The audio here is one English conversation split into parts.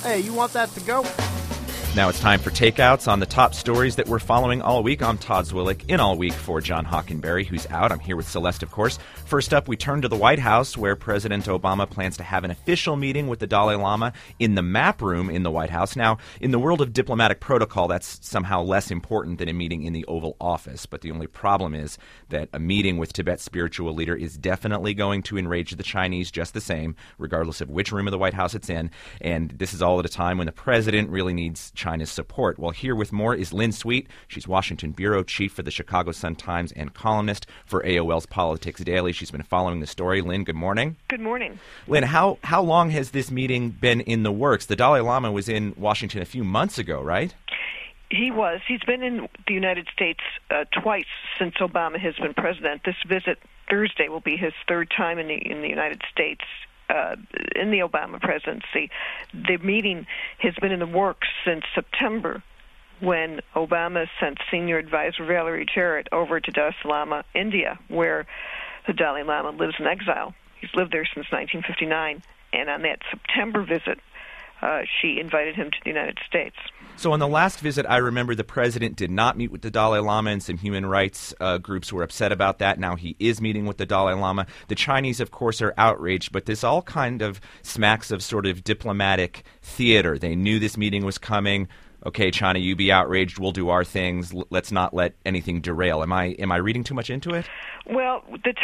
Hey, you want that to go? Now it's time for Takeouts on the top stories that we're following all week. I'm Todd Zwillich in all week for John Hockenberry, who's out. I'm here with Celeste, of course. First up, we turn to the White House, where President Obama plans to have an official meeting with the Dalai Lama in the Map Room in the White House. Now, in the world of diplomatic protocol, that's somehow less important than a meeting in the Oval Office. But the only problem is that a meeting with Tibet's spiritual leader is definitely going to enrage the Chinese just the same, regardless of which room of the White House it's in. And this is all at a time when the president really needs China's support. Well, here with more is Lynn Sweet. She's Washington bureau chief for the Chicago Sun-Times and columnist for AOL's Politics Daily. She's been following the story. Lynn, good morning. Good morning. Lynn, how long has this meeting been in the works? The Dalai Lama was in Washington a few months ago, right? He was. He's been in the United States twice since Obama has been president. This visit Thursday will be his third time in the United States. In the Obama presidency. The meeting has been in the works since September, when Obama sent senior advisor Valerie Jarrett over to Dar es Salaam, India, where the Dalai Lama lives in exile. He's lived there since 1959, and on that September visit, she invited him to the United States. So on the last visit, I remember the president did not meet with the Dalai Lama, and some human rights groups were upset about that. Now he is meeting with the Dalai Lama. The Chinese, of course, are outraged, but this all kind of smacks of sort of diplomatic theater. They knew this meeting was coming. Okay, China, you be outraged. We'll do our things. Let's not let anything derail. Am I reading too much into it? Well, the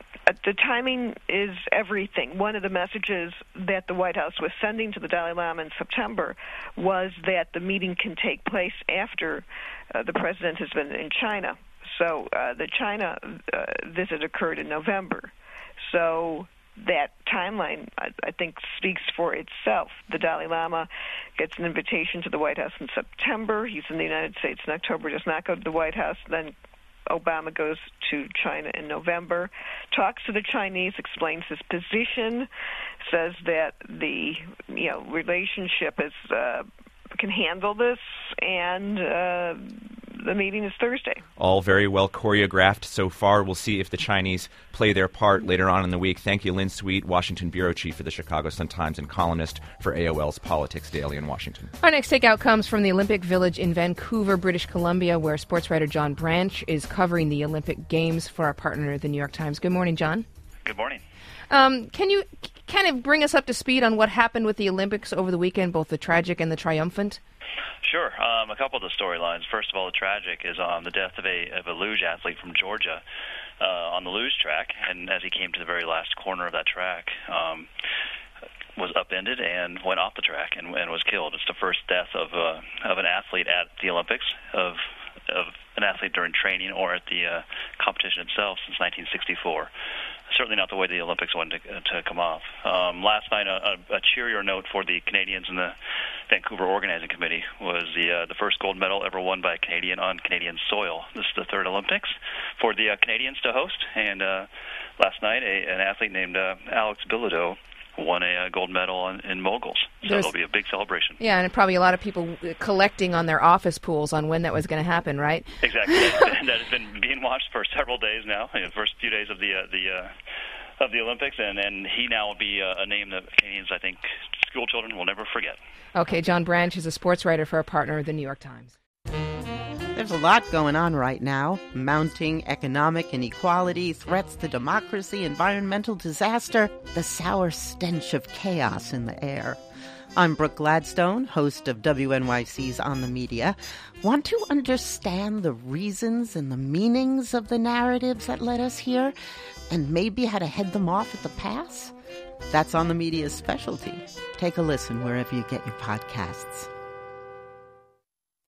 timing is everything. One of the messages that the White House was sending to the Dalai Lama in September was that the meeting can take place after the president has been in China. So the China visit occurred in November. So that timeline, I think, speaks for itself. The Dalai Lama gets an invitation to the White House in September. He's in the United States in October, does not go to the White House. Then Obama goes to China in November, talks to the Chinese, explains his position, says that the relationship is can handle this, and the meeting is Thursday. All very well choreographed so far. We'll see if the Chinese play their part later on in the week. Thank you, Lynn Sweet, Washington bureau chief for the Chicago Sun-Times and columnist for AOL's Politics Daily in Washington. Our next takeout comes from the Olympic Village in Vancouver, British Columbia, where sports writer John Branch is covering the Olympic Games for our partner, the New York Times. Good morning, John. Good morning. Can you kind of bring us up to speed on what happened with the Olympics over the weekend, both the tragic and the triumphant? Sure. A couple of the storylines. First of all, the tragic is on the death of a luge athlete from Georgia on the luge track, and as he came to the very last corner of that track, was upended and went off the track and was killed. It's the first death of an athlete at the Olympics, of an athlete during training or at the competition itself since 1964. Certainly not the way the Olympics wanted to come off. Last night, a cheerier note for the Canadians and the Vancouver Organizing Committee was the first gold medal ever won by a Canadian on Canadian soil. This is the third Olympics for the Canadians to host, and last night an athlete named Alex Bilodeau won a gold medal in moguls. So it'll be a big celebration. Yeah, and probably a lot of people collecting on their office pools on when that was going to happen, right? Exactly. That has been being watched for several days now, the first few days of the Olympics, and he now will be a name that Canadians, I think, school children will never forget. Okay, John Branch is a sports writer for our partner, the New York Times. There's a lot going on right now. Mounting economic inequality, threats to democracy, environmental disaster, the sour stench of chaos in the air. I'm Brooke Gladstone, host of WNYC's On the Media. Want to understand the reasons and the meanings of the narratives that led us here, and maybe how to head them off at the pass? That's On the Media's specialty. Take a listen wherever you get your podcasts.